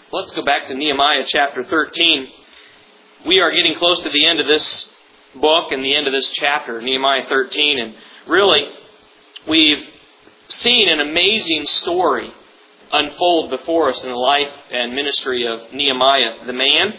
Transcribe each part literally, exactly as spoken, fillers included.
Let's go back to Nehemiah chapter thirteen. We are getting close to the end of this book and the end of this chapter, Nehemiah thirteen. And really, we've seen an amazing story unfold before us in the life and ministry of Nehemiah the man.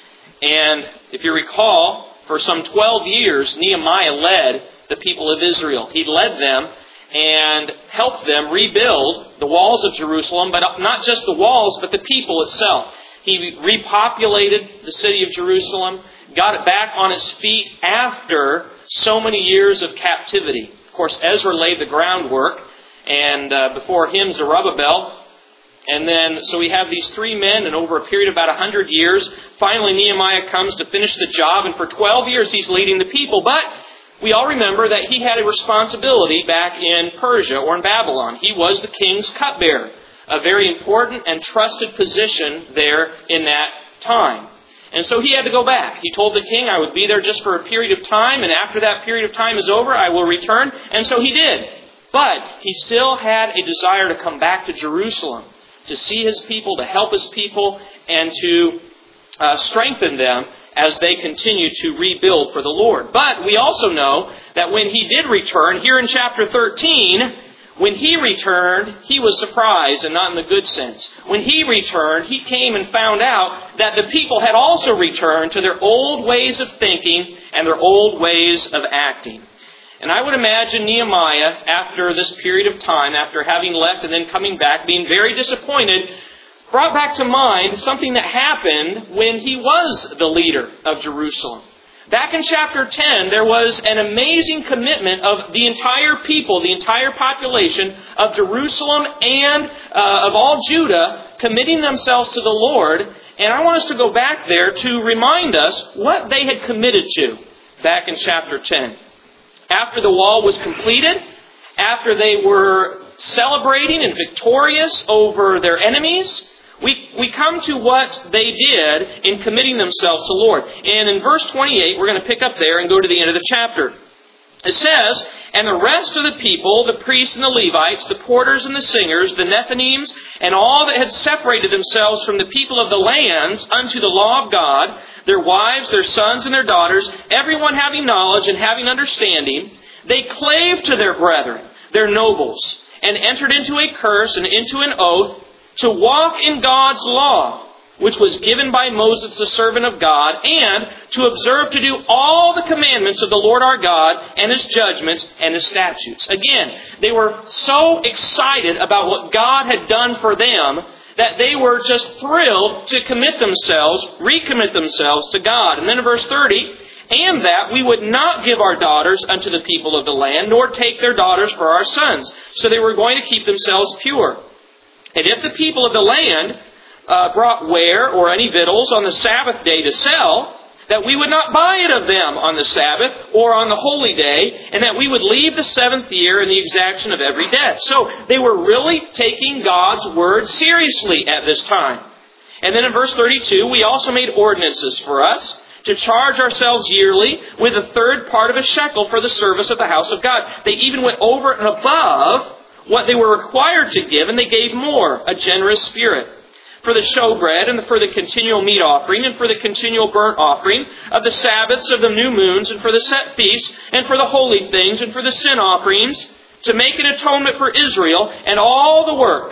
And if you recall, for some twelve years, Nehemiah led the people of Israel. He led them and helped them rebuild the walls of Jerusalem, but not just the walls, but the people itself. He repopulated the city of Jerusalem, got it back on its feet after so many years of captivity. Of course, Ezra laid the groundwork, and uh, before him, Zerubbabel. And then, so we have these three men, and over a period of about one hundred years, finally Nehemiah comes to finish the job, and for twelve years he's leading the people. But we all remember that he had a responsibility back in Persia or in Babylon. He was the king's cupbearer, a very important and trusted position there in that time. And so he had to go back. He told the king, I would be there just for a period of time, and after that period of time is over, I will return. And so he did. But he still had a desire to come back to Jerusalem, to see his people, to help his people, and to uh, strengthen them as they continue to rebuild for the Lord. But we also know that when he did return, here in chapter thirteen, when he returned, he was surprised, and not in the good sense. When he returned, he came and found out that the people had also returned to their old ways of thinking and their old ways of acting. And I would imagine Nehemiah, after this period of time, after having left and then coming back, being very disappointed, brought back to mind something that happened when he was the leader of Jerusalem. Back in chapter ten, there was an amazing commitment of the entire people, the entire population of Jerusalem and uh, of all Judah, committing themselves to the Lord. And I want us to go back there to remind us what they had committed to back in chapter ten. After the wall was completed, after they were celebrating and victorious over their enemies, we, we come to what they did in committing themselves to the Lord. And in verse twenty-eight, we're going to pick up there and go to the end of the chapter. It says, And the rest of the people, the priests and the Levites, the porters and the singers, the Nethinims, and all that had separated themselves from the people of the lands unto the law of God, their wives, their sons, and their daughters, everyone having knowledge and having understanding, they clave to their brethren, their nobles, and entered into a curse and into an oath to walk in God's law, which was given by Moses, the servant of God, and to observe to do all the commandments of the Lord our God, and His judgments, and His statutes. Again, they were so excited about what God had done for them that they were just thrilled to commit themselves, recommit themselves to God. And then in verse thirty, And that we would not give our daughters unto the people of the land, nor take their daughters for our sons. So they were going to keep themselves pure. And if the people of the land uh, brought ware or any victuals on the Sabbath day to sell, that we would not buy it of them on the Sabbath or on the holy day, and that we would leave the seventh year in the exaction of every debt. So they were really taking God's word seriously at this time. And then in verse thirty-two, we also made ordinances for us to charge ourselves yearly with a third part of a shekel for the service of the house of God. They even went over and above what they were required to give, and they gave more, a generous spirit. For the showbread, and for the continual meat offering, and for the continual burnt offering, of the Sabbaths, of the new moons, and for the set feasts, and for the holy things, and for the sin offerings, to make an atonement for Israel, and all the work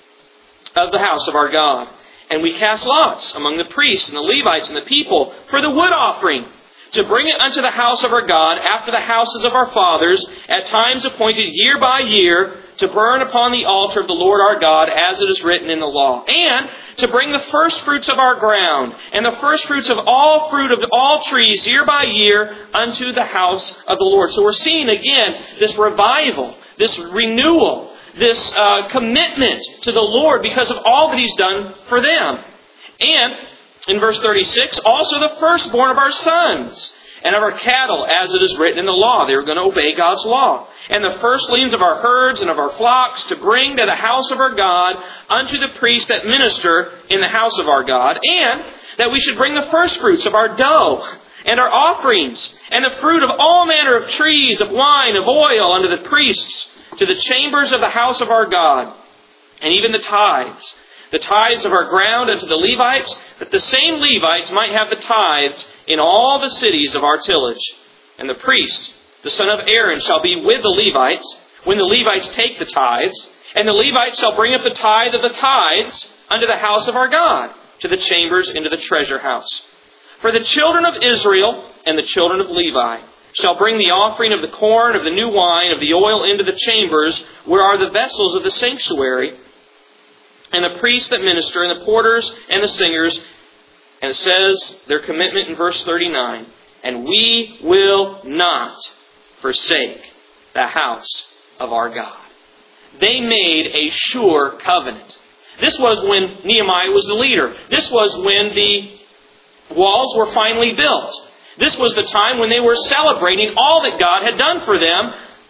of the house of our God. And we cast lots among the priests, and the Levites, and the people, for the wood offering, to bring it unto the house of our God, after the houses of our fathers, at times appointed year by year, to burn upon the altar of the Lord our God, as it is written in the law. And to bring the first fruits of our ground, and the first fruits of all fruit of all trees, year by year, unto the house of the Lord. So we're seeing again this revival, this renewal, this uh, commitment to the Lord because of all that He's done for them. And in verse thirty-six, also the firstborn of our sons and of our cattle, as it is written in the law. They were going to obey God's law. And the firstlings of our herds and of our flocks, to bring to the house of our God unto the priests that minister in the house of our God. And that we should bring the firstfruits of our dough and our offerings, and the fruit of all manner of trees, of wine, of oil, unto the priests, to the chambers of the house of our God. And even the tithes, the tithes of our ground unto the Levites, that the same Levites might have the tithes in all the cities of our tillage. And the priest, the son of Aaron, shall be with the Levites when the Levites take the tithes. And the Levites shall bring up the tithe of the tithes unto the house of our God, to the chambers into the treasure house. For the children of Israel and the children of Levi shall bring the offering of the corn, of the new wine, of the oil into the chambers, where are the vessels of the sanctuary, and the priests that minister, and the porters, and the singers. And it says, their commitment in verse thirty-nine, and we will not forsake the house of our God. They made a sure covenant. This was when Nehemiah was the leader. This was when the walls were finally built. This was the time when they were celebrating all that God had done for them.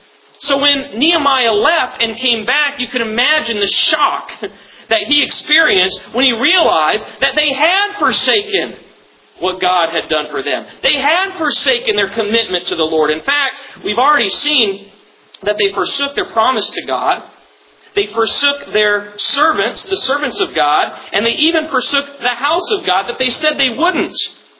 So when Nehemiah left and came back, you can imagine the shock that he experienced when he realized that they had forsaken what God had done for them. They had forsaken their commitment to the Lord. In fact, we've already seen that they forsook their promise to God. They forsook their servants, the servants of God, and they even forsook the house of God that they said they wouldn't.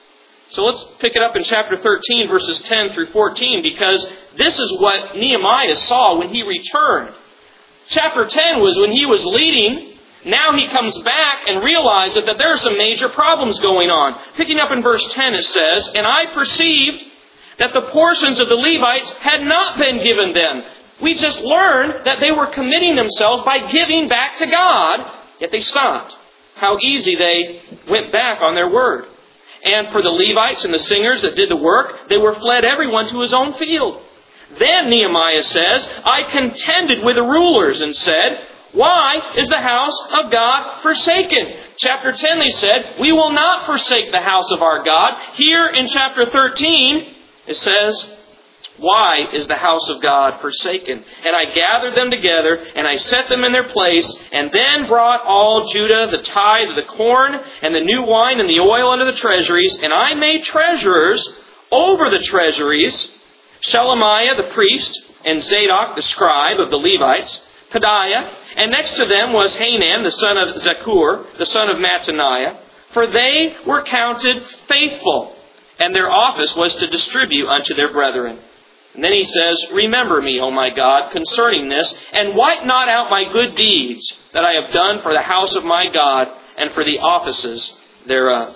So let's pick it up in chapter thirteen, verses ten through fourteen, because this is what Nehemiah saw when he returned. Chapter ten was when he was leading. Now he comes back and realizes that there are some major problems going on. Picking up in verse ten, it says, and I perceived that the portions of the Levites had not been given them. We just learned that they were committing themselves by giving back to God, yet they stopped. How easy they went back on their word. And for the Levites and the singers that did the work, they were fled everyone to his own field. Then Nehemiah says, I contended with the rulers and said, why is the house of God forsaken? Chapter ten, they said, we will not forsake the house of our God. Here in chapter thirteen, it says, why is the house of God forsaken? And I gathered them together, and I set them in their place, and then brought all Judah the tithe of the corn, and the new wine, and the oil unto the treasuries, and I made treasurers over the treasuries, Shelemiah the priest, and Zadok the scribe of the Levites, Pedaiah, and next to them was Hanan the son of Zakur, the son of Mattaniah, for they were counted faithful, and their office was to distribute unto their brethren. And then he says, remember me, O my God, concerning this, and wipe not out my good deeds that I have done for the house of my God and for the offices thereof.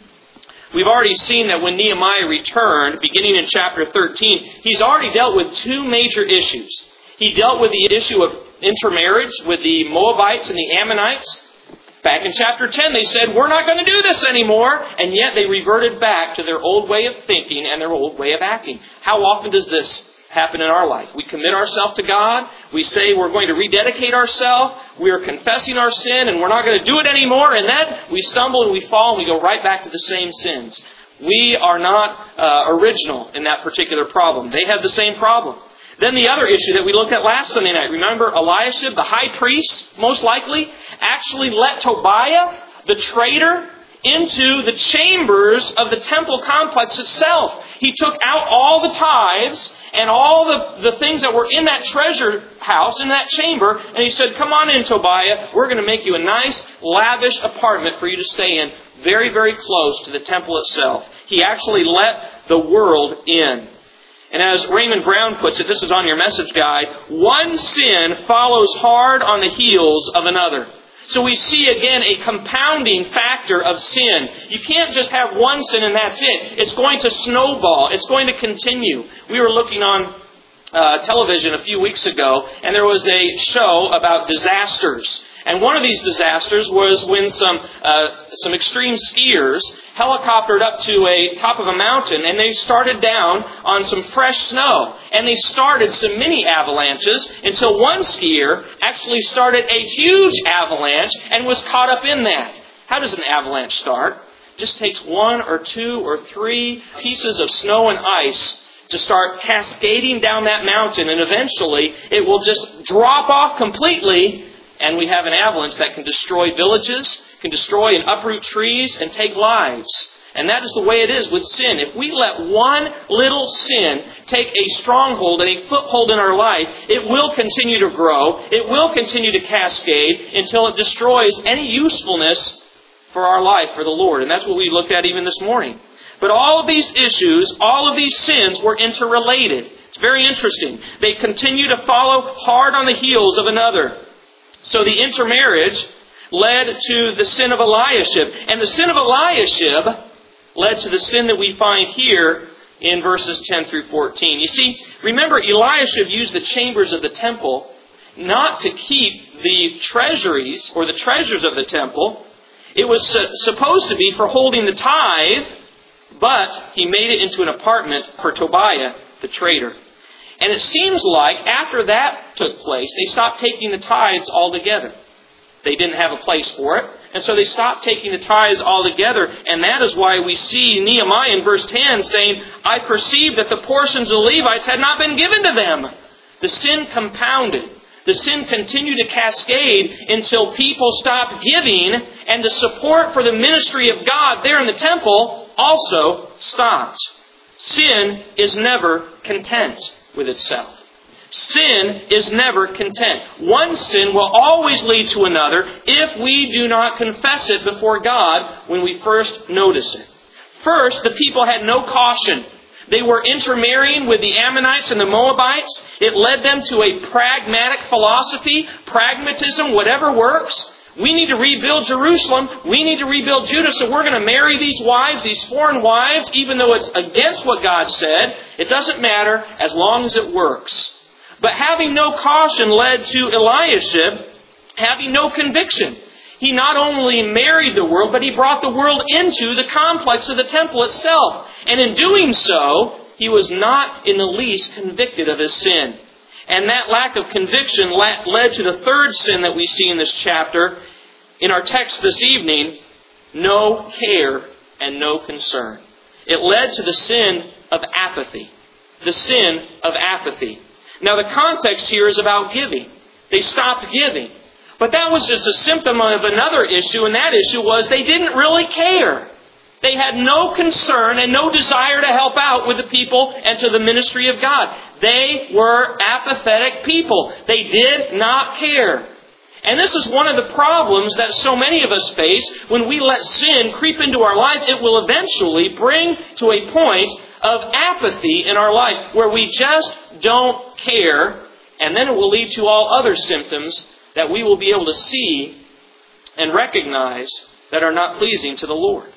We've already seen that when Nehemiah returned, beginning in chapter thirteen, he's already dealt with two major issues. He dealt with the issue of intermarriage with the Moabites and the Ammonites. Back in chapter ten, they said, we're not going to do this anymore. And yet they reverted back to their old way of thinking and their old way of acting. How often does this happen in our life? We commit ourselves to God. We say we're going to rededicate ourselves. We are confessing our sin and we're not going to do it anymore. And then we stumble and we fall and we go right back to the same sins. We are not uh, original in that particular problem. They had the same problem. Then the other issue that we looked at last Sunday night, remember Eliashib, the high priest, most likely, actually let Tobiah, the traitor, into the chambers of the temple complex itself. He took out all the tithes and all the, the things that were in that treasure house, in that chamber, and he said, come on in, Tobiah, we're going to make you a nice, lavish apartment for you to stay in, very, very close to the temple itself. He actually let the world in. And as Raymond Brown puts it, this is on your message guide, one sin follows hard on the heels of another. So we see again a compounding factor of sin. You can't just have one sin and that's it. It's going to snowball. It's going to continue. We were looking on uh, television a few weeks ago, and there was a show about disasters. And one of these disasters was when some uh, some extreme skiers helicoptered up to a top of a mountain and they started down on some fresh snow. And they started some mini avalanches until one skier actually started a huge avalanche and was caught up in that. How does an avalanche start? It just takes one or two or three pieces of snow and ice to start cascading down that mountain, and eventually it will just drop off completely. And we have an avalanche that can destroy villages, can destroy and uproot trees and take lives. And that is the way it is with sin. If we let one little sin take a stronghold and a foothold in our life, it will continue to grow. It will continue to cascade until it destroys any usefulness for our life, for the Lord. And that's what we looked at even this morning. But all of these issues, all of these sins were interrelated. It's very interesting. They continue to follow hard on the heels of another. So the intermarriage led to the sin of Eliashib. And the sin of Eliashib led to the sin that we find here in verses ten through fourteen. You see, remember, Eliashib used the chambers of the temple not to keep the treasuries or the treasures of the temple. It was supposed to be for holding the tithe, but he made it into an apartment for Tobiah, the trader. And it seems like after that took place, they stopped taking the tithes altogether. They didn't have a place for it. And so they stopped taking the tithes altogether. And that is why we see Nehemiah in verse ten saying, I perceived that the portions of the Levites had not been given to them. The sin compounded. The sin continued to cascade until people stopped giving, and the support for the ministry of God there in the temple also stopped. Sin is never content with itself. Sin is never content. One sin will always lead to another if we do not confess it before God when we first notice it. First, the people had no caution. They were intermarrying with the Ammonites and the Moabites. It led them to a pragmatic philosophy, pragmatism, whatever works. We need to rebuild Jerusalem. We need to rebuild Judah, so we're going to marry these wives, these foreign wives, even though it's against what God said. It doesn't matter as long as it works. But having no caution led to Eliashib having no conviction. He not only married the world, but he brought the world into the complex of the temple itself. And in doing so, he was not in the least convicted of his sin. And that lack of conviction led to the third sin that we see in this chapter. In our text this evening, no care and no concern. It led to the sin of apathy. The sin of apathy. Now the context here is about giving. They stopped giving. But that was just a symptom of another issue, and that issue was they didn't really care. They had no concern and no desire to help out with the people and to the ministry of God. They were apathetic people. They did not care. And this is one of the problems that so many of us face when we let sin creep into our life. It will eventually bring to a point of apathy in our life where we just don't care, and then it will lead to all other symptoms that we will be able to see and recognize that are not pleasing to the Lord.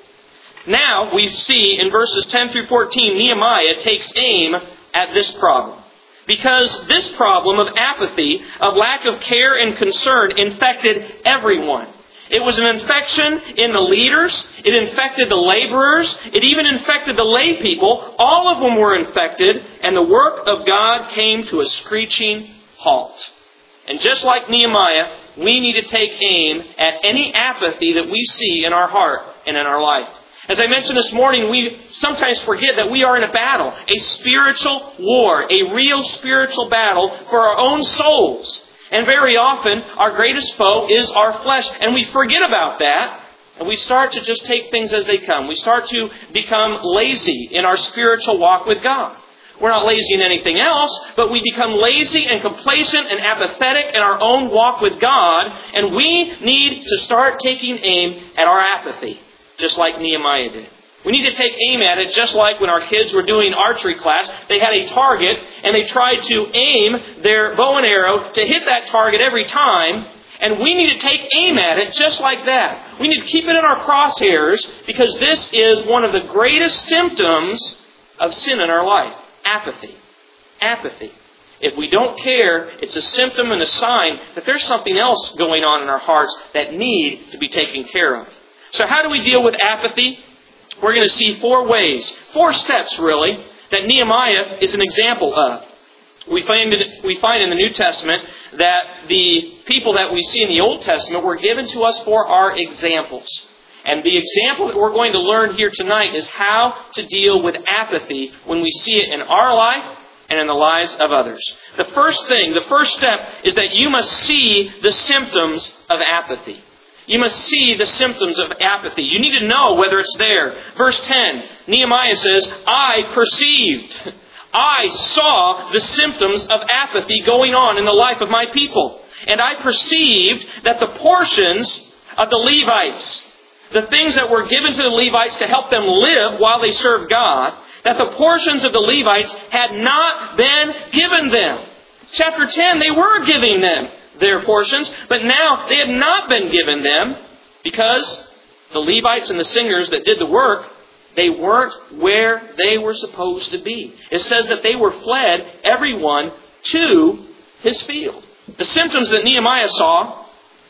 Now we see in verses ten through fourteen, Nehemiah takes aim at this problem. Because this problem of apathy, of lack of care and concern, infected everyone. It was an infection in the leaders. It infected the laborers. It even infected the lay people. All of them were infected, and the work of God came to a screeching halt. And just like Nehemiah, we need to take aim at any apathy that we see in our heart and in our life. As I mentioned this morning, we sometimes forget that we are in a battle, a spiritual war, a real spiritual battle for our own souls. And very often, our greatest foe is our flesh. And we forget about that, and we start to just take things as they come. We start to become lazy in our spiritual walk with God. We're not lazy in anything else, but we become lazy and complacent and apathetic in our own walk with God, and we need to start taking aim at our apathy, just like Nehemiah did. We need to take aim at it just like when our kids were doing archery class. They had a target, and they tried to aim their bow and arrow to hit that target every time, and we need to take aim at it just like that. We need to keep it in our crosshairs, because this is one of the greatest symptoms of sin in our life. Apathy. Apathy. If we don't care, it's a symptom and a sign that there's something else going on in our hearts that need to be taken care of. So how do we deal with apathy? We're going to see four ways, four steps really, that Nehemiah is an example of. We find, it, we find in the New Testament that the people that we see in the Old Testament were given to us for our examples. And the example that we're going to learn here tonight is how to deal with apathy when we see it in our life and in the lives of others. The first thing, the first step is that you must see the symptoms of apathy. You must see the symptoms of apathy. You need to know whether it's there. Verse ten, Nehemiah says, I perceived. I saw the symptoms of apathy going on in the life of my people. And I perceived that the portions of the Levites, the things that were given to the Levites to help them live while they served God, that the portions of the Levites had not been given them. Chapter ten, they were giving them their portions, but now they had not been given them because the Levites and the singers that did the work, they weren't where they were supposed to be. It says that they were fled, everyone, to his field. The symptoms that Nehemiah saw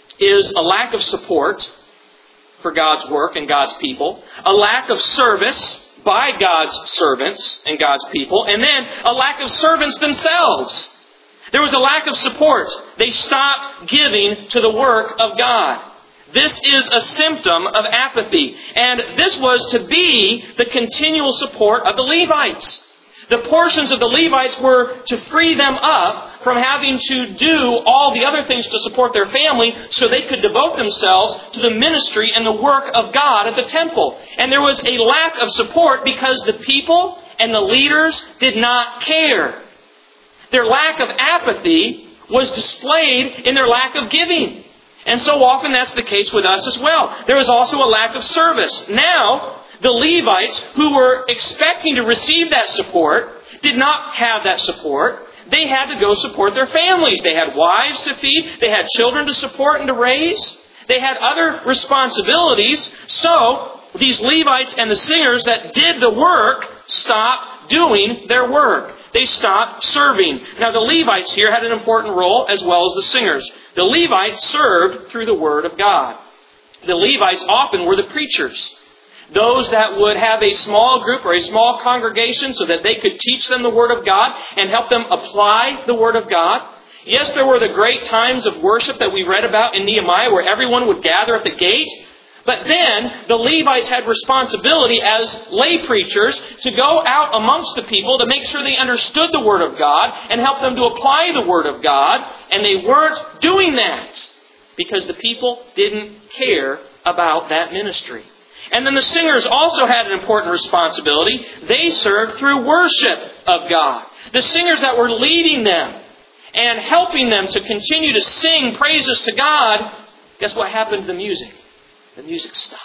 is a lack of support for God's work and God's people, a lack of service by God's servants and God's people, and then a lack of servants themselves. There was a lack of support. They stopped giving to the work of God. This is a symptom of apathy. And this was to be the continual support of the Levites. The portions of the Levites were to free them up from having to do all the other things to support their family so they could devote themselves to the ministry and the work of God at the temple. And there was a lack of support because the people and the leaders did not care. Their lack of apathy was displayed in their lack of giving. And so often that's the case with us as well. There was also a lack of service. Now, the Levites who were expecting to receive that support did not have that support. They had to go support their families. They had wives to feed. They had children to support and to raise. They had other responsibilities. So, these Levites and the singers that did the work stopped doing their work. They stopped serving. Now, the Levites here had an important role as well as the singers. The Levites served through the Word of God. The Levites often were the preachers. Those that would have a small group or a small congregation so that they could teach them the Word of God and help them apply the Word of God. Yes, there were the great times of worship that we read about in Nehemiah where everyone would gather at the gate. But then the Levites had responsibility as lay preachers to go out amongst the people to make sure they understood the Word of God and help them to apply the Word of God. And they weren't doing that because the people didn't care about that ministry. And then the singers also had an important responsibility. They served through worship of God. The singers that were leading them and helping them to continue to sing praises to God, guess what happened to the music? The music stopped.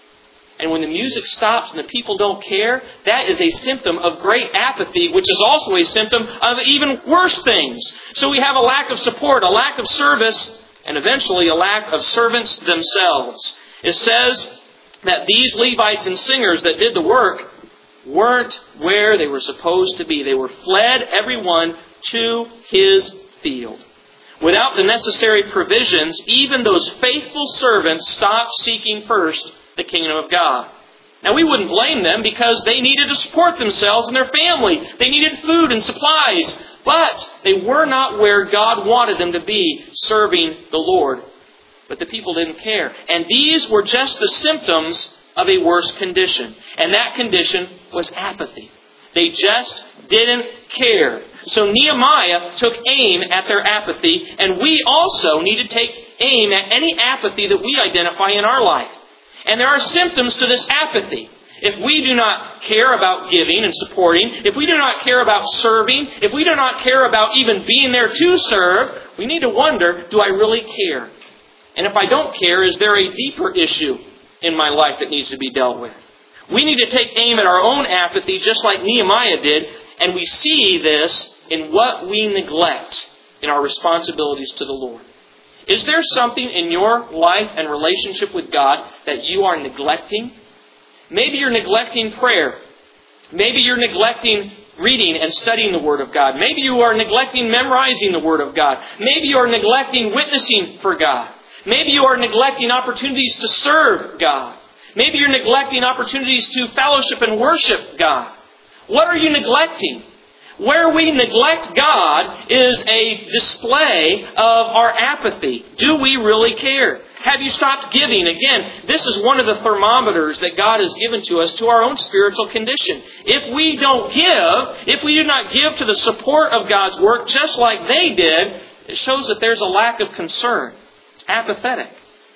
And when the music stops and the people don't care, that is a symptom of great apathy, which is also a symptom of even worse things. So we have a lack of support, a lack of service, and eventually a lack of servants themselves. It says that these Levites and singers that did the work weren't where they were supposed to be. They were fled, everyone, to his field. Without the necessary provisions, even those faithful servants stopped seeking first the kingdom of God. Now, we wouldn't blame them because they needed to support themselves and their family. They needed food and supplies. But they were not where God wanted them to be, serving the Lord. But the people didn't care. And these were just the symptoms of a worse condition. And that condition was apathy. They just didn't care. So Nehemiah took aim at their apathy, and we also need to take aim at any apathy that we identify in our life. And there are symptoms to this apathy. If we do not care about giving and supporting, if we do not care about serving, if we do not care about even being there to serve, we need to wonder, do I really care? And if I don't care, is there a deeper issue in my life that needs to be dealt with? We need to take aim at our own apathy just like Nehemiah did, and we see this in what we neglect in our responsibilities to the Lord. Is there something in your life and relationship with God that you are neglecting? Maybe you're neglecting prayer. Maybe you're neglecting reading and studying the Word of God. Maybe you are neglecting memorizing the Word of God. Maybe you are neglecting witnessing for God. Maybe you are neglecting opportunities to serve God. Maybe you're neglecting opportunities to fellowship and worship God. What are you neglecting? Where we neglect God is a display of our apathy. Do we really care? Have you stopped giving? Again, this is one of the thermometers that God has given to us to our own spiritual condition. If we don't give, if we do not give to the support of God's work just like they did, it shows that there's a lack of concern. It's apathetic.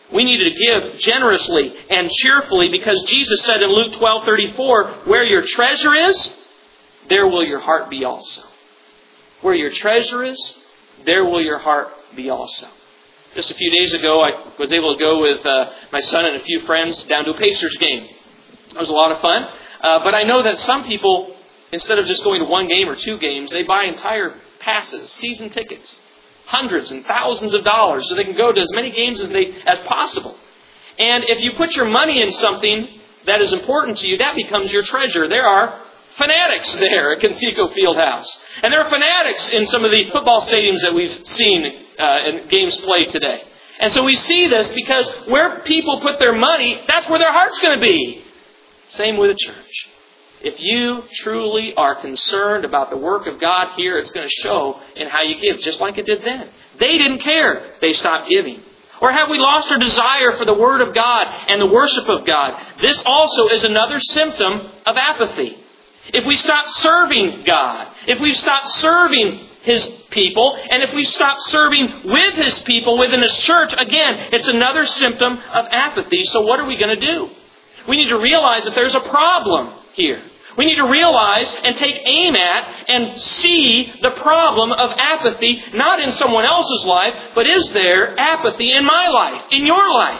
We need to give generously and cheerfully because Jesus said in Luke twelve thirty-four, where your treasure is, there will your heart be also. Where your treasure is, there will your heart be also. Just a few days ago, I was able to go with uh, my son and a few friends down to a Pacers game. It was a lot of fun. Uh, but I know that some people, instead of just going to one game or two games, they buy entire passes, season tickets. Hundreds and thousands of dollars so they can go to as many games as they as possible. And if you put your money in something that is important to you, that becomes your treasure. There are fanatics there at Conseco Fieldhouse. And there are fanatics in some of the football stadiums that we've seen uh, in games played today. And so we see this because where people put their money, that's where their heart's going to be. Same with the church. If you truly are concerned about the work of God here, it's going to show in how you give, just like it did then. They didn't care. They stopped giving. Or have we lost our desire for the Word of God and the worship of God? This also is another symptom of apathy. If we stop serving God, if we stop serving His people, and if we stop serving with His people within His church, again, it's another symptom of apathy. So what are we going to do? We need to realize that there's a problem here. We need to realize and take aim at and see the problem of apathy, not in someone else's life, but is there apathy in my life, in your life?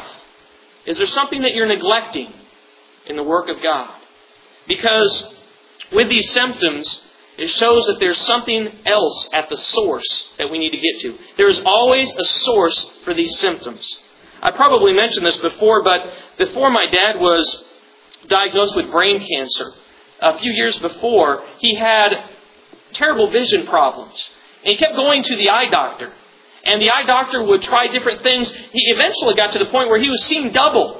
Is there something that you're neglecting in the work of God? Because with these symptoms, it shows that there's something else at the source that we need to get to. There is always a source for these symptoms. I probably mentioned this before, but before my dad was diagnosed with brain cancer, a few years before, he had terrible vision problems. And he kept going to the eye doctor. And the eye doctor would try different things. He eventually got to the point where he was seeing double.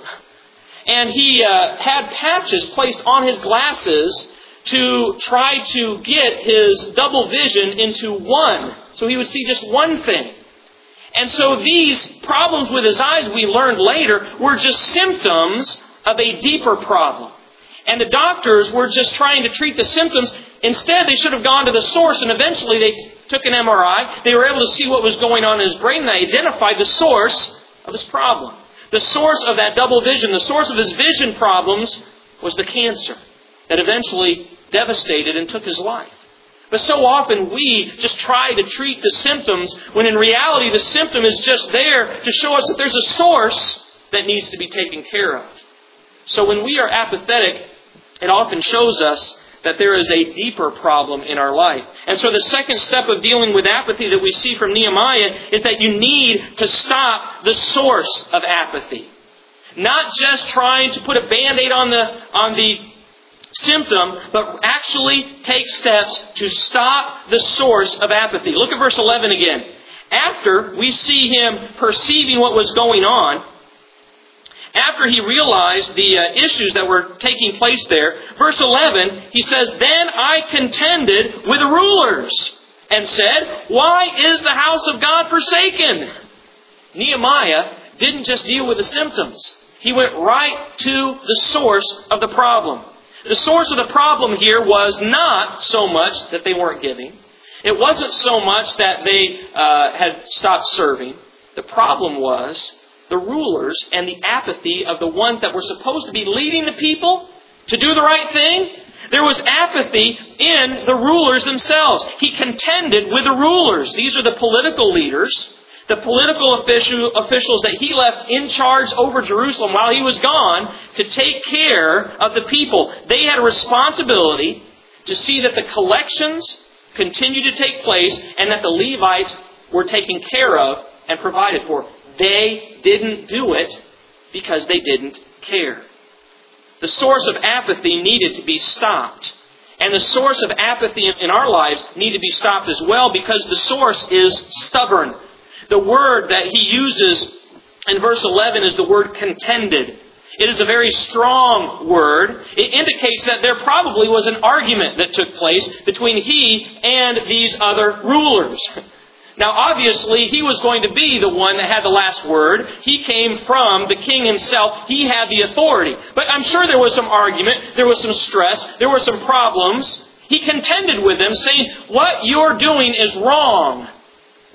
And he uh, had patches placed on his glasses to try to get his double vision into one. So he would see just one thing. And so these problems with his eyes, we learned later, were just symptoms of a deeper problem. And the doctors were just trying to treat the symptoms. Instead, they should have gone to the source, and eventually they took an M R I. They were able to see what was going on in his brain, and they identified the source of his problem. The source of that double vision, the source of his vision problems was the cancer that eventually devastated and took his life. But so often we just try to treat the symptoms when in reality the symptom is just there to show us that there's a source that needs to be taken care of. So when we are apathetic, it often shows us that there is a deeper problem in our life. And so the second step of dealing with apathy that we see from Nehemiah is that you need to stop the source of apathy. Not just trying to put a Band-Aid on the, on the symptom, but actually take steps to stop the source of apathy. Look at verse eleven again. After we see him perceiving what was going on, after he realized the uh, issues that were taking place there, verse eleven, he says, Then I contended with the rulers and said, Why is the house of God forsaken? Nehemiah didn't just deal with the symptoms. He went right to the source of the problem. The source of the problem here was not so much that they weren't giving. It wasn't so much that they uh, had stopped serving. The problem was the rulers and the apathy of the ones that were supposed to be leading the people to do the right thing. There was apathy in the rulers themselves. He contended with the rulers. These are the political leaders, the political official, officials that he left in charge over Jerusalem while he was gone to take care of the people. They had a responsibility to see that the collections continued to take place and that the Levites were taken care of and provided for. They didn't do it because they didn't care. The source of apathy needed to be stopped. And the source of apathy in our lives need to be stopped as well because the source is stubborn. The word that he uses in verse eleven is the word contended. It is a very strong word. It indicates that there probably was an argument that took place between he and these other rulers. Now, obviously, he was going to be the one that had the last word. He came from the king himself. He had the authority. But I'm sure there was some argument. There was some stress. There were some problems. He contended with them, saying, what you're doing is wrong.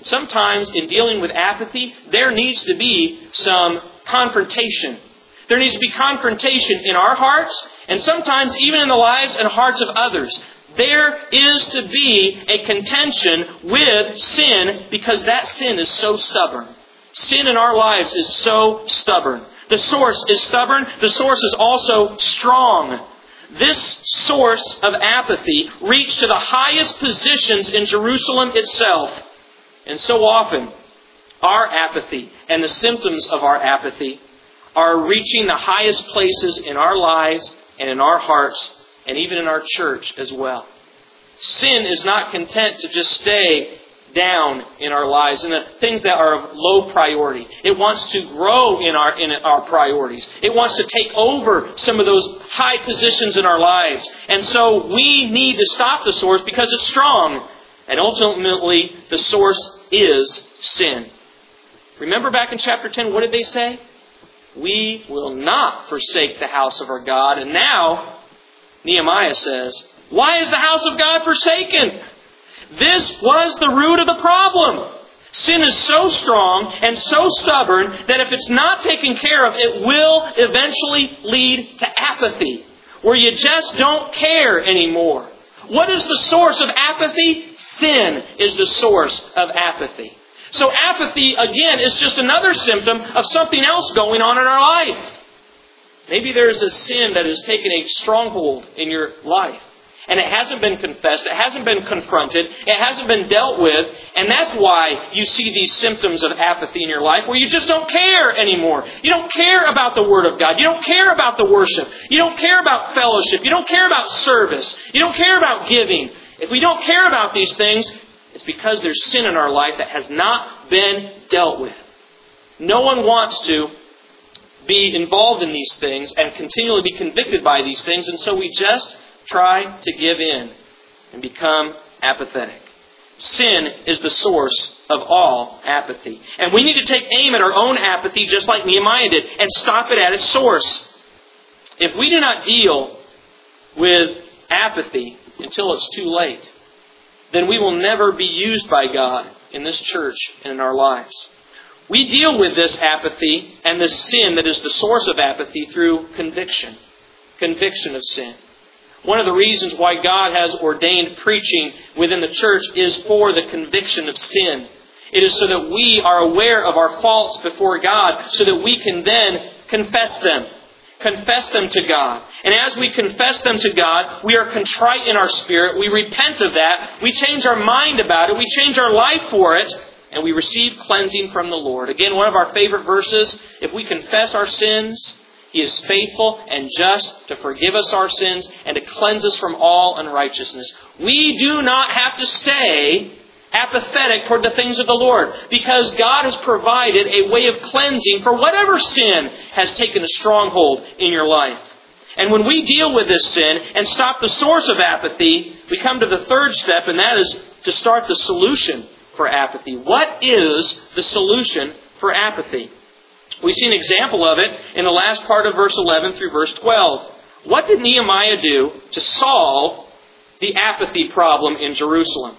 Sometimes in dealing with apathy, there needs to be some confrontation. There needs to be confrontation in our hearts, and sometimes even in the lives and hearts of others. There is to be a contention with sin because that sin is so stubborn. Sin in our lives is so stubborn. The source is stubborn. The source is also strong. This source of apathy reached to the highest positions in Jerusalem itself. And so often, our apathy and the symptoms of our apathy are reaching the highest places in our lives and in our hearts and even in our church as well. Sin is not content to just stay down in our lives and the things that are of low priority. It wants to grow in our in our priorities. It wants to take over some of those high positions in our lives. And so we need to stop the source because it's strong. And ultimately, the source is sin. Remember back in chapter ten, what did they say? We will not forsake the house of our God. And now, Nehemiah says, why is the house of God forsaken? This was the root of the problem. Sin is so strong and so stubborn that if it's not taken care of, it will eventually lead to apathy, where you just don't care anymore. What is the source of apathy? Sin is the source of apathy. So apathy, again, is just another symptom of something else going on in our life. Maybe there's a sin that has taken a stronghold in your life. And it hasn't been confessed. It hasn't been confronted. It hasn't been dealt with. And that's why you see these symptoms of apathy in your life where you just don't care anymore. You don't care about the Word of God. You don't care about the worship. You don't care about fellowship. You don't care about service. You don't care about giving. If we don't care about these things, it's because there's sin in our life that has not been dealt with. No one wants to be involved in these things and continually be convicted by these things. And so we just try to give in and become apathetic. Sin is the source of all apathy. And we need to take aim at our own apathy just like Nehemiah did and stop it at its source. If we do not deal with apathy until it's too late, then we will never be used by God in this church and in our lives. We deal with this apathy and this sin that is the source of apathy through conviction. Conviction of sin. One of the reasons why God has ordained preaching within the church is for the conviction of sin. It is so that we are aware of our faults before God so that we can then confess them. Confess them to God. And as we confess them to God, we are contrite in our spirit. We repent of that. We change our mind about it. We change our life for it. And we receive cleansing from the Lord. Again, one of our favorite verses, if we confess our sins, He is faithful and just to forgive us our sins and to cleanse us from all unrighteousness. We do not have to stay apathetic toward the things of the Lord because God has provided a way of cleansing for whatever sin has taken a stronghold in your life. And when we deal with this sin and stop the source of apathy, we come to the third step, and that is to start the solution for apathy. What is the solution for apathy? We see an example of it in the last part of verse eleven through verse twelve. What did Nehemiah do to solve the apathy problem in Jerusalem?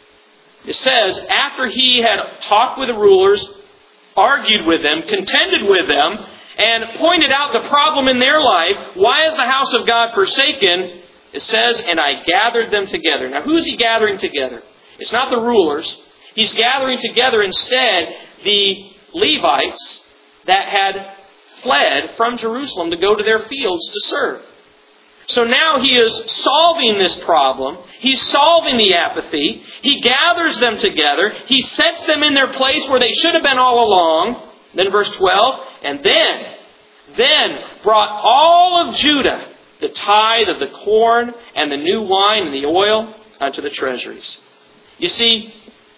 It says, after he had talked with the rulers, argued with them, contended with them, and pointed out the problem in their life, why is the house of God forsaken? It says, and I gathered them together. Now, who is he gathering together? It's not the rulers. He's gathering together instead the Levites that had fled from Jerusalem to go to their fields to serve. So now he is solving this problem. He's solving the apathy. He gathers them together. He sets them in their place where they should have been all along. Then verse twelve, and then, then brought all of Judah the tithe of the corn and the new wine and the oil unto the treasuries. You see,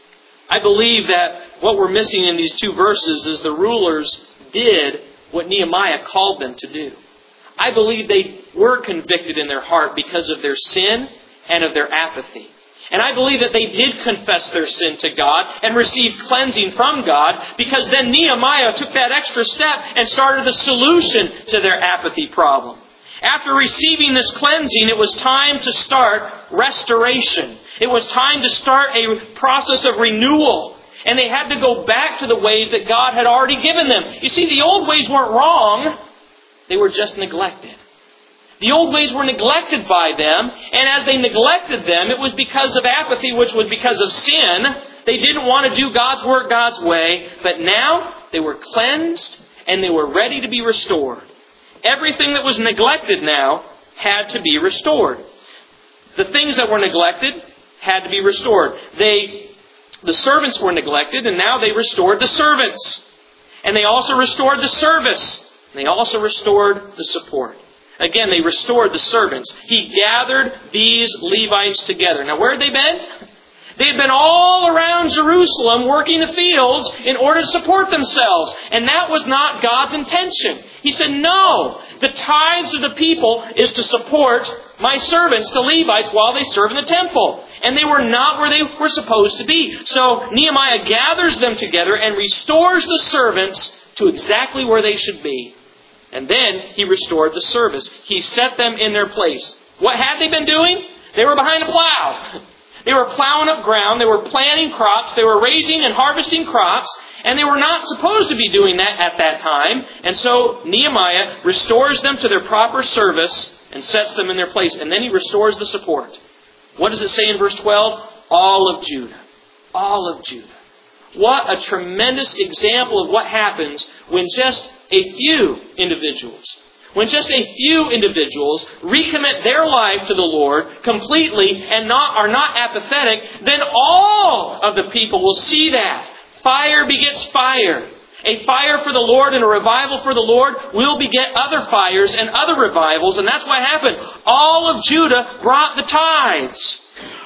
I believe that what we're missing in these two verses is the rulers did what Nehemiah called them to do. I believe they were convicted in their heart because of their sin and of their apathy. And I believe that they did confess their sin to God and received cleansing from God, because then Nehemiah took that extra step and started the solution to their apathy problem. After receiving this cleansing, it was time to start restoration. It was time to start a process of renewal. And they had to go back to the ways that God had already given them. You see, the old ways weren't wrong. They were just neglected. The old ways were neglected by them. And as they neglected them, it was because of apathy, which was because of sin. They didn't want to do God's work God's way. But now they were cleansed and they were ready to be restored. Everything that was neglected now had to be restored. The things that were neglected had to be restored. They, the servants were neglected, and now they restored the servants. And they also restored the service. And they also restored the support. Again, they restored the servants. He gathered these Levites together. Now, where had they been? They had been all around Jerusalem working the fields in order to support themselves. And that was not God's intention. He said, no, the tithes of the people is to support my servants, the Levites, while they serve in the temple. And they were not where they were supposed to be. So Nehemiah gathers them together and restores the servants to exactly where they should be. And then he restored the service. He set them in their place. What had they been doing? They were behind a plow. They were plowing up ground. They were planting crops. They were raising and harvesting crops. And they were not supposed to be doing that at that time. And so Nehemiah restores them to their proper service and sets them in their place. And then he restores the support. What does it say in verse twelve? All of Judah. All of Judah. What a tremendous example of what happens when just a few individuals, when just a few individuals recommit their life to the Lord completely and not are not apathetic, then all of the people will see that. Fire begets fire. A fire for the Lord and a revival for the Lord will beget other fires and other revivals. And that's what happened. All of Judah brought the tithes.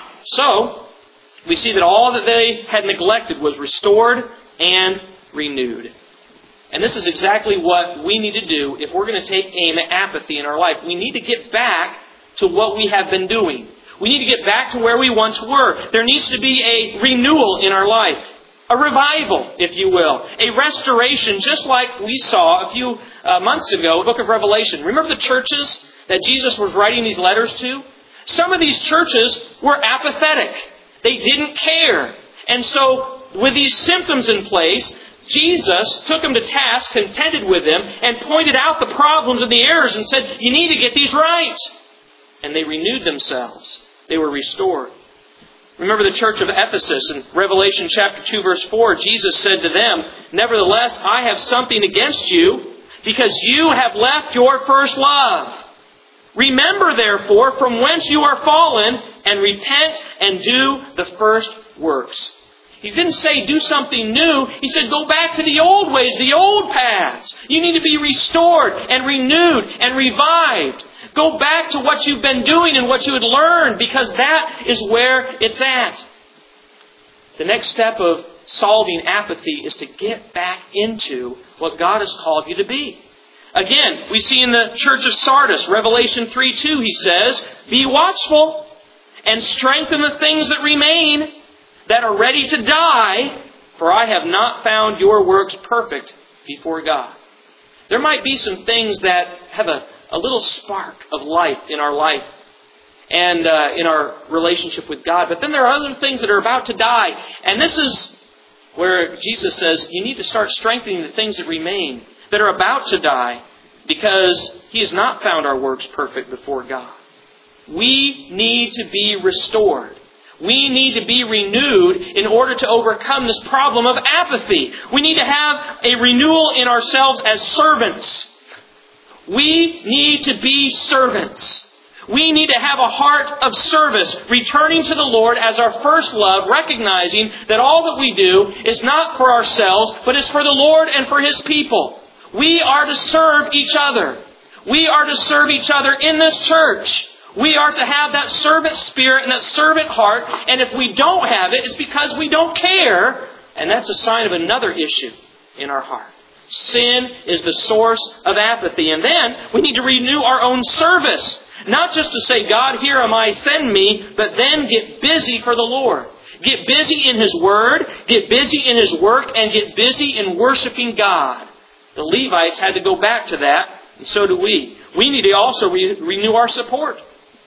So, we see that all that they had neglected was restored and renewed. And this is exactly what we need to do if we're going to take aim at apathy in our life. We need to get back to what we have been doing. We need to get back to where we once were. There needs to be a renewal in our life. A revival, if you will. A restoration, just like we saw a few uh, months ago, the book of Revelation. Remember the churches that Jesus was writing these letters to? Some of these churches were apathetic. They didn't care. And so, with these symptoms in place, Jesus took them to task, contended with them, and pointed out the problems and the errors and said, you need to get these right. And they renewed themselves. They were restored. Remember the church of Ephesus in Revelation chapter two verse four. Jesus said to them, nevertheless, I have something against you because you have left your first love. Remember therefore from whence you are fallen and repent and do the first works. He didn't say do something new. He said go back to the old ways, the old paths. You need to be restored and renewed and revived. Go back to what you've been doing and what you had learned, because that is where it's at. The next step of solving apathy is to get back into what God has called you to be. Again, we see in the church of Sardis, Revelation three two, he says, be watchful and strengthen the things that remain that are ready to die, for I have not found your works perfect before God. There might be some things that have a, a little spark of life in our life and uh, in our relationship with God. But then there are other things that are about to die. And this is where Jesus says you need to start strengthening the things that remain, that are about to die, because He has not found our works perfect before God. We need to be restored. We need to be renewed in order to overcome this problem of apathy. We need to have a renewal in ourselves as servants. We need to be servants. We need to have a heart of service, returning to the Lord as our first love, recognizing that all that we do is not for ourselves, but is for the Lord and for His people. We are to serve each other. We are to serve each other in this church. We are to have that servant spirit and that servant heart. And if we don't have it, it's because we don't care. And that's a sign of another issue in our heart. Sin is the source of apathy. And then we need to renew our own service. Not just to say, God, here am I, send me, but then get busy for the Lord. Get busy in His Word, get busy in His work, and get busy in worshiping God. The Levites had to go back to that, and so do we. We need to also re- renew our support.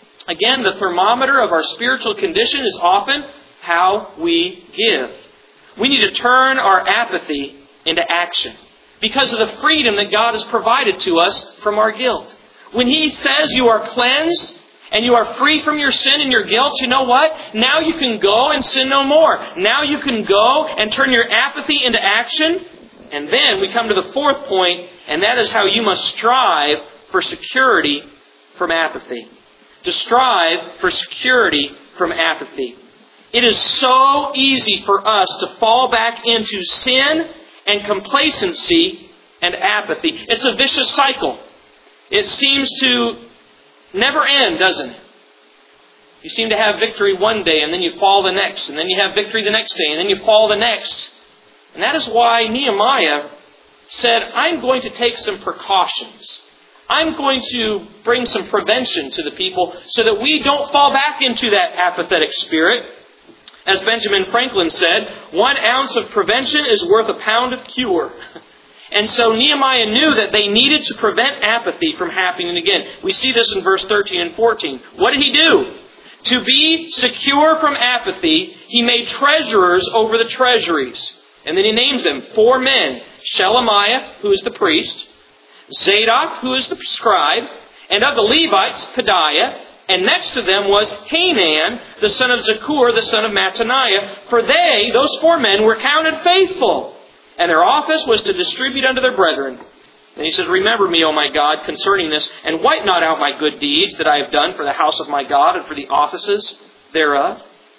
Again, the thermometer of our spiritual condition is often how we give. We need to turn our apathy into action because of the freedom that God has provided to us from our guilt. When He says you are cleansed and you are free from your sin and your guilt, you know what? Now you can go and sin no more. Now you can go and turn your apathy into action. And then we come to the fourth point, and that is how you must strive for security from apathy. To strive for security from apathy. It is so easy for us to fall back into sin and complacency and apathy. It's a vicious cycle. It seems to never end, doesn't it? You seem to have victory one day and then you fall the next. And then you have victory the next day and then you fall the next. And that is why Nehemiah said, I'm going to take some precautions. I'm going to bring some prevention to the people so that we don't fall back into that apathetic spirit. As Benjamin Franklin said, one ounce of prevention is worth a pound of cure. And so Nehemiah knew that they needed to prevent apathy from happening again. We see this in verse thirteen and fourteen. What did he do? To be secure from apathy, he made treasurers over the treasuries. And then he names them four men. Shelemiah, who is the priest. Zadok, who is the scribe. And of the Levites, Pedaiah. And next to them was Hanan, the son of Zakur, the son of Mattaniah. For they, those four men, were counted faithful. And their office was to distribute unto their brethren. And he says, Remember me, O my God, concerning this, and wipe not out my good deeds that I have done for the house of my God and for the offices thereof.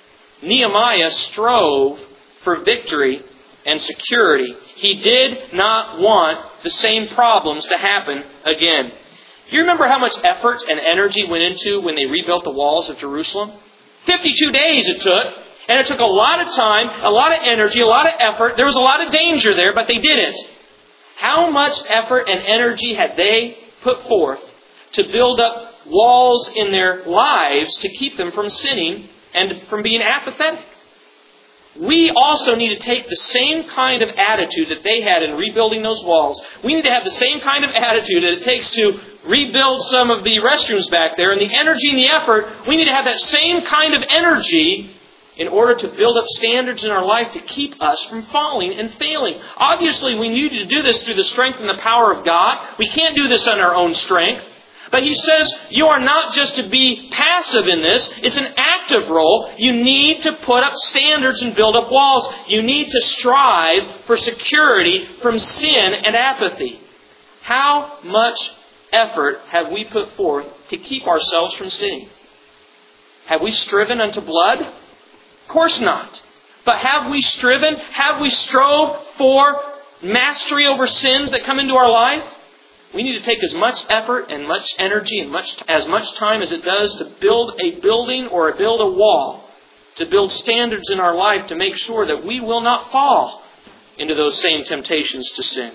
Nehemiah strove for victory and security. He did not want the same problems to happen again. Do you remember how much effort and energy went into when they rebuilt the walls of Jerusalem? fifty-two days it took. And it took a lot of time, a lot of energy, a lot of effort. There was a lot of danger there, but they did it. How much effort and energy had they put forth to build up walls in their lives to keep them from sinning and from being apathetic? We also need to take the same kind of attitude that they had in rebuilding those walls. We need to have the same kind of attitude that it takes to rebuild some of the restrooms back there. And the energy and the effort, we need to have that same kind of energy in order to build up standards in our life to keep us from falling and failing. Obviously, we need to do this through the strength and the power of God. We can't do this on our own strength. But he says you are not just to be passive in this. It's an active role. You need to put up standards and build up walls. You need to strive for security from sin and apathy. How much effort have we put forth to keep ourselves from sinning? Have we striven unto blood? Of course not. But have we striven? Have we strove for mastery over sins that come into our life? We need to take as much effort and much energy and much as much time as it does to build a building or build a wall, to build standards in our life to make sure that we will not fall into those same temptations to sin.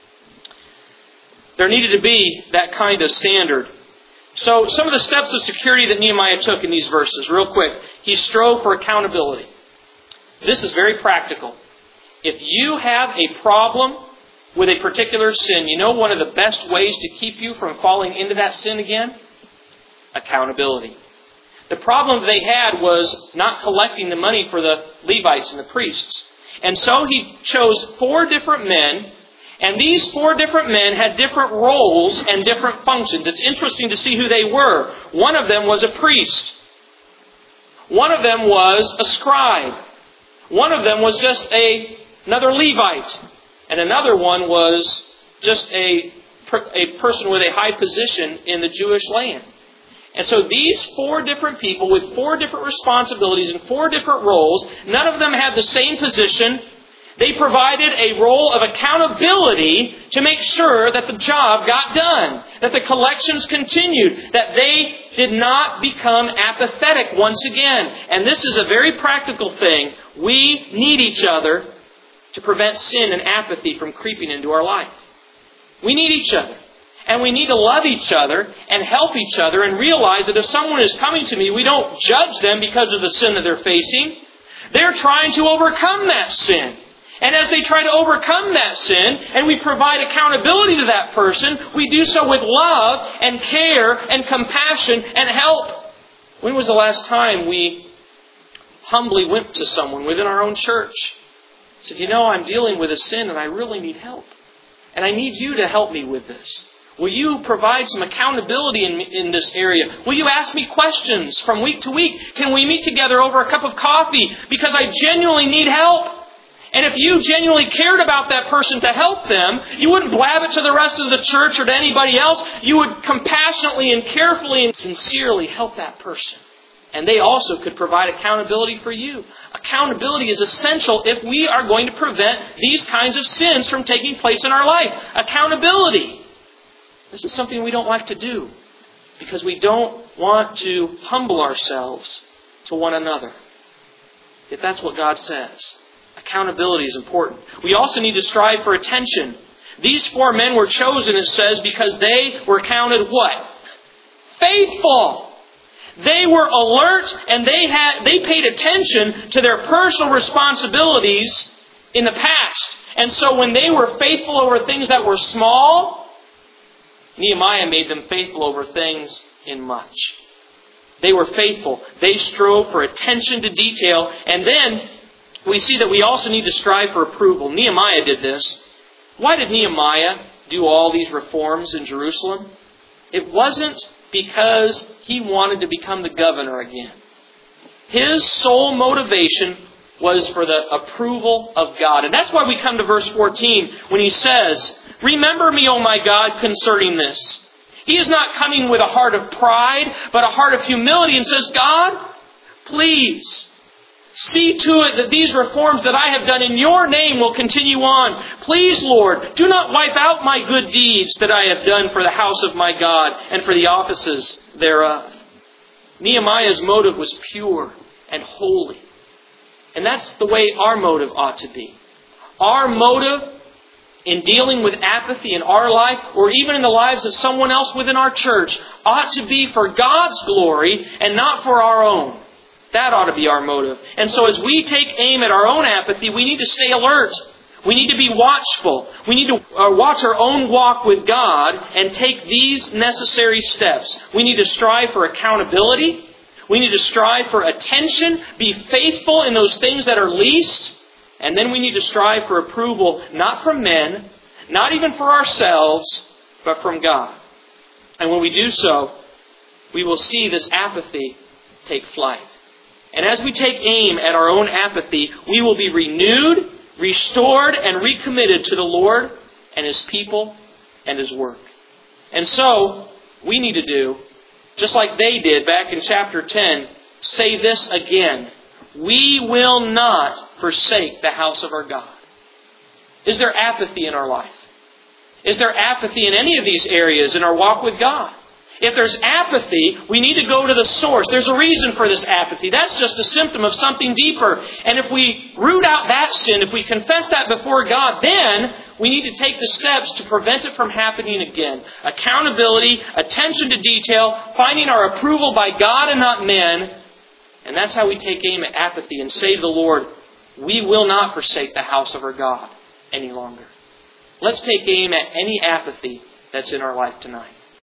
There needed to be that kind of standard. So some of the steps of security that Nehemiah took in these verses, real quick. He strove for accountability. This is very practical. If you have a problem with a particular sin, you know one of the best ways to keep you from falling into that sin again? Accountability. The problem they had was not collecting the money for the Levites and the priests. And so he chose four different men. And these four different men had different roles and different functions. It's interesting to see who they were. One of them was a priest. One of them was a scribe. One of them was just a, another Levite. And another one was just a, a person with a high position in the Jewish land. And so these four different people with four different responsibilities and four different roles, none of them had the same position. They provided a role of accountability to make sure that the job got done, that the collections continued, that they did not become apathetic once again. And this is a very practical thing. We need each other to prevent sin and apathy from creeping into our life. We need each other. And we need to love each other and help each other and realize that if someone is coming to me, we don't judge them because of the sin that they're facing. They're trying to overcome that sin. And as they try to overcome that sin, and we provide accountability to that person, we do so with love and care and compassion and help. When was the last time we humbly went to someone within our own church said, you know, I'm dealing with a sin and I really need help. And I need you to help me with this. Will you provide some accountability in, in this area? Will you ask me questions from week to week? Can we meet together over a cup of coffee? Because I genuinely need help. And if you genuinely cared about that person to help them, you wouldn't blab it to the rest of the church or to anybody else. You would compassionately and carefully and sincerely help that person. And they also could provide accountability for you. Accountability is essential if we are going to prevent these kinds of sins from taking place in our life. Accountability. This is something we don't like to do because we don't want to humble ourselves to one another. If that's what God says. Accountability is important. We also need to strive for attention. These four men were chosen, it says, because they were counted what? Faithful. They were alert and they had they paid attention to their personal responsibilities in the past. And so when they were faithful over things that were small, Nehemiah made them faithful over things in much. They were faithful. They strove for attention to detail. And then we see that we also need to strive for approval. Nehemiah did this. Why did Nehemiah do all these reforms in Jerusalem? It wasn't because he wanted to become the governor again. His sole motivation was for the approval of God. And that's why we come to verse fourteen when he says, remember me, O my God, concerning this. He is not coming with a heart of pride, but a heart of humility and says, God, please see to it that these reforms that I have done in your name will continue on. Please, Lord, do not wipe out my good deeds that I have done for the house of my God and for the offices thereof. Nehemiah's motive was pure and holy. And that's the way our motive ought to be. Our motive in dealing with apathy in our life or even in the lives of someone else within our church ought to be for God's glory and not for our own. That ought to be our motive. And so as we take aim at our own apathy, we need to stay alert. We need to be watchful. We need to uh, watch our own walk with God and take these necessary steps. We need to strive for accountability. We need to strive for attention. Be faithful in those things that are least. And then we need to strive for approval, not from men, not even for ourselves, but from God. And when we do so, we will see this apathy take flight. And as we take aim at our own apathy, we will be renewed, restored, and recommitted to the Lord and His people and His work. And so, we need to do, just like they did back in chapter ten, say this again. We will not forsake the house of our God. Is there apathy in our life? Is there apathy in any of these areas in our walk with God? If there's apathy, we need to go to the source. There's a reason for this apathy. That's just a symptom of something deeper. And if we root out that sin, if we confess that before God, then we need to take the steps to prevent it from happening again. Accountability, attention to detail, finding our approval by God and not men. And that's how we take aim at apathy and say to the Lord, we will not forsake the house of our God any longer. Let's take aim at any apathy that's in our life tonight.